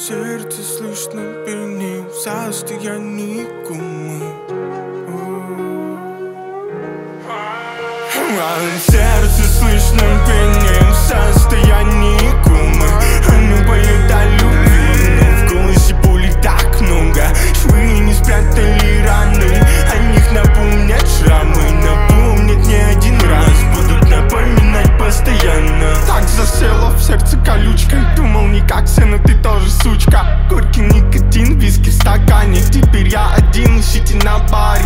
сердце слышно пение в состоянии комы. Сердце слышно пение в состоянии комы. Оно поет о любви, но в голосе боли так много. Швы не спрятали раны, о них напомнят шрамы. Напомнят не один раз, будут напоминать постоянно. Так засела в сердце колючкой. Думал не как все, но ты тоже сучка. Горький никотин, виски в стакане. Теперь я один, ищите на баре,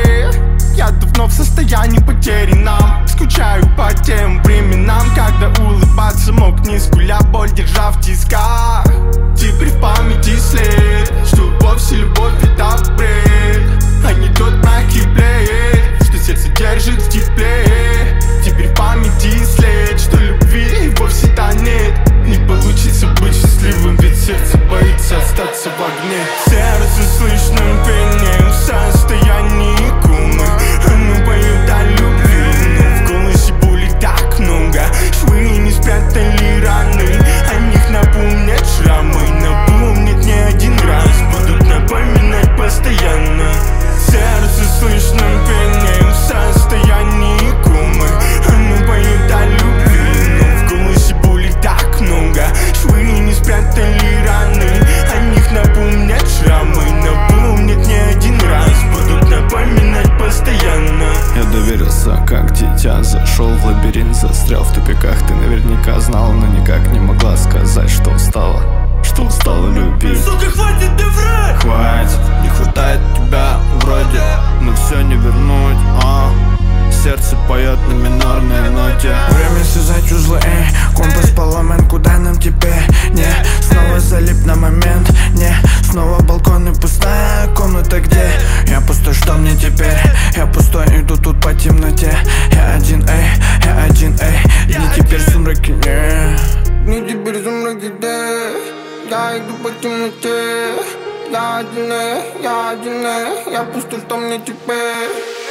Я давно в состоянии потерянном. Скучаю по тем временам, когда улыбаться мог, не скуля боль, держа в тисках. Теперь в памяти след, что вовсе любовь это бред, а не тот мягкий плед, что сердце держит в тепле. Теперь в памяти след, что любви вовсе-то нет. Не получится быть счастливым, ведь сердце боится остаться в огне. Сердце слышно пение в состоянии комы. Оно поет о любви, но в голосе боли так много. Швы не спрятали раны, о них напомнят шрамы. Напомнят не один раз, будут напоминать постоянно. Сердце слышно пение в состоянии комы. Оно поет о любви, но в голосе боли так много. Швы не спрятали раны, о них напомнят шрамы. Напомнят не один раз, будут напоминать постоянно. Я доверился, как дитя, зашел в лабиринт, застрял в тупиках. Ты наверняка знала, но никак не могла сказать, что устала любить. Сука, хватит мне врать! Хватит, не хватает тебя вроде, но все не вернуть, Сердце поет на минорной ноте. Время связать узлы, компас поломан, куда нам теперь? Не, снова залип на момент, не, снова балкон и пустая комната, где я пустой, что мне теперь? Я пустой, иду тут по темноте. Я один, дни теперь в сумраке, Дни теперь в сумраке, я иду по темноте. Я один, я пустой, что мне теперь?